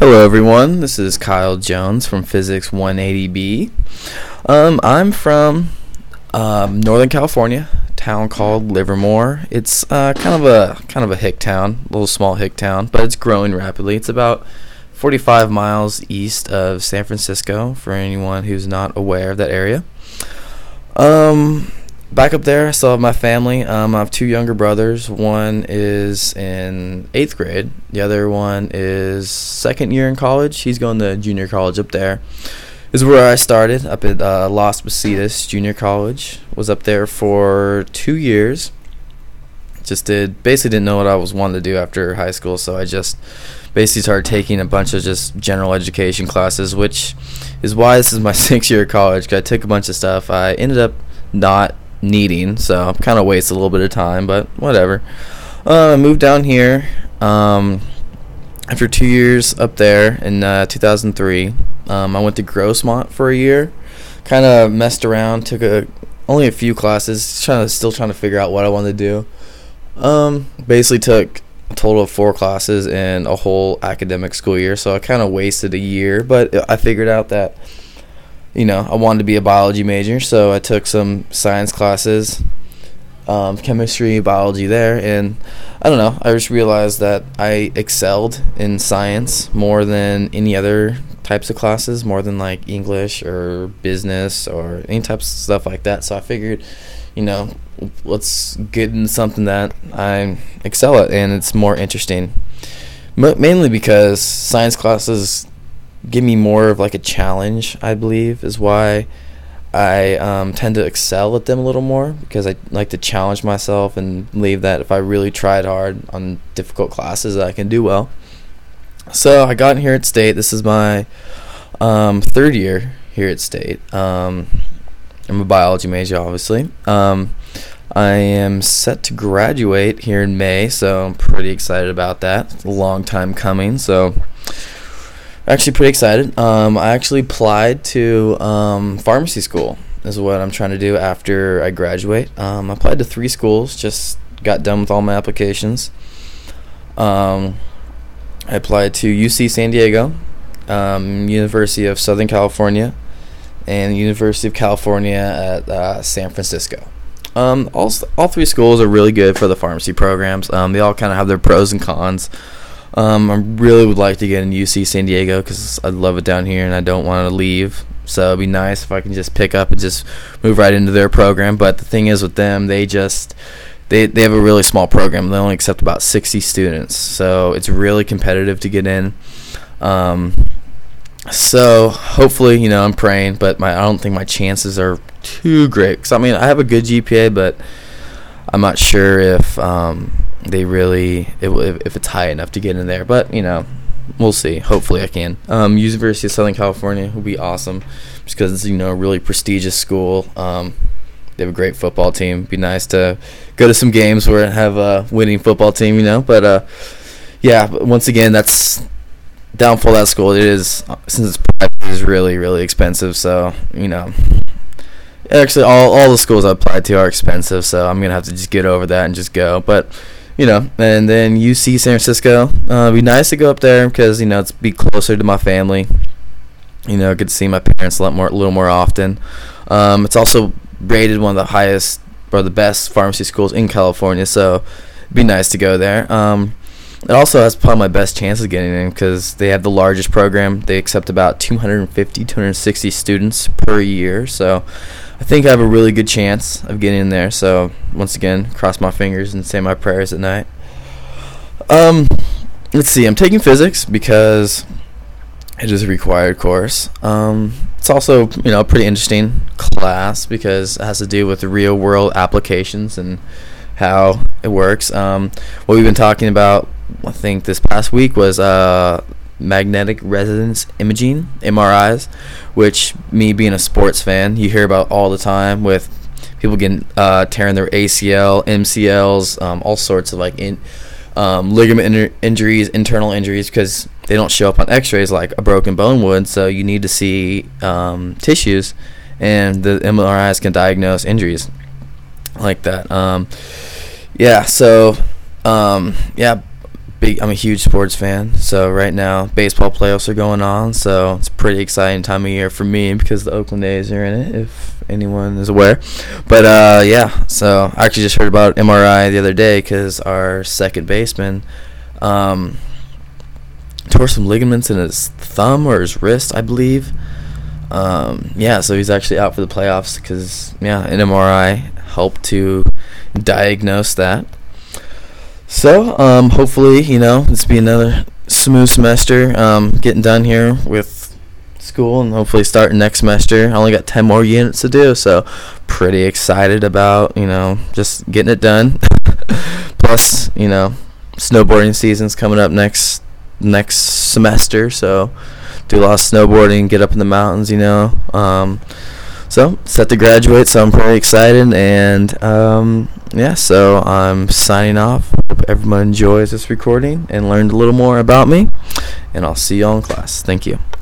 Hello, everyone. This is Kyle Jones from Physics 180B. I'm from Northern California, a town called Livermore. It's kind of a hick town, a little small hick town, but it's growing rapidly. It's about 45 miles east of San Francisco, for anyone who's not aware of that area. Back up there, I still have my family. I have two younger brothers. One is in 8th grade. The other one is second year in college. He's going to junior college up there. This is where I started, up at Las Positas Junior College. Was up there for 2 years. Basically didn't know what I was wanting to do after high school, so I just basically started taking a bunch of just general education classes, which is why this is my 6th year of college, 'cause I took a bunch of stuff I ended up not needing, so I kind of wasted a little bit of time, but whatever. I moved down here after 2 years up there in 2003. I went to Grossmont for a year, kind of messed around, took only a few classes, still trying to figure out what I wanted to do. Basically took a total of 4 classes in a whole academic school year, so I kind of wasted a year, but I figured out that I wanted to be a biology major, so I took some science classes, chemistry, biology there, and I don't know, I just realized that I excelled in science more than any other types of classes, more than like English or business or any types of stuff like that, so I figured, let's get into something that I excel at and it's more interesting. Mainly because science classes give me more of like a challenge, I believe, is why I tend to excel at them a little more, because I like to challenge myself and believe that if I really tried hard on difficult classes, I can do well. So I got in here at State. This is my 3rd year here at State. I'm a biology major, obviously. I am set to graduate here in May, so I'm pretty excited about that. It's a long time coming, so actually pretty excited. I actually applied to pharmacy school is what I'm trying to do after I graduate. I applied to 3 schools, just got done with all my applications. I applied to UC San Diego, University of Southern California, and University of California at San Francisco. All 3 schools are really good for the pharmacy programs. They all kind of have their pros and cons. I really would like to get in UC San Diego because I love it down here and I don't want to leave. So it'd be nice if I can just pick up and just move right into their program. But the thing is with them, they have a really small program. They only accept about 60 students. So it's really competitive to get in. So hopefully, I'm praying, but I don't think my chances are too great. Because, I have a good GPA, but I'm not sure if if it's high enough to get in there, but we'll see. Hopefully I can. University of Southern California will be awesome just because it's a really prestigious school. They have a great football team. It'd be nice to go to some games where I have a winning football team, but but once again, that's downfall of that school. It is, since it's private, it is really, really expensive, so actually all the schools I applied to are expensive, so I'm gonna have to just get over that and just go. But and then UC San Francisco, it'd be nice to go up there because it's be closer to my family. Get to see my parents a little more often. It's also rated one of the highest or the best pharmacy schools in California, so it'd be nice to go there. It also has probably my best chance of getting in because they have the largest program. They accept about 260 students per year, so I think I have a really good chance of getting in there. So once again, cross my fingers and say my prayers at night. Let's see. I'm taking physics because it is a required course. It's also a pretty interesting class because it has to do with real world applications and how it works. What we've been talking about, I think this past week, was magnetic resonance imaging, MRIs, which, me being a sports fan, you hear about all the time with people getting tearing their ACL, MCLs, all sorts of ligament injuries, internal injuries, because they don't show up on x-rays like a broken bone would, so you need to see tissues, and the MRIs can diagnose injuries like that. I'm a huge sports fan. So right now, baseball playoffs are going on. So it's a pretty exciting time of year for me because the Oakland A's are in it, if anyone is aware. But yeah, so I actually just heard about MRI the other day because our second baseman tore some ligaments in his thumb or his wrist, I believe. Yeah, so he's actually out for the playoffs because, yeah, an MRI helped to diagnose that. So, hopefully, this will be another smooth semester, getting done here with school and hopefully starting next semester. I only got 10 more units to do, so pretty excited about, just getting it done. Plus, snowboarding season's coming up next semester, so do a lot of snowboarding, get up in the mountains, so set to graduate, so I'm pretty excited. And yeah, so I'm signing off. Hope everyone enjoys this recording and learned a little more about me, and I'll see you all in class. Thank you.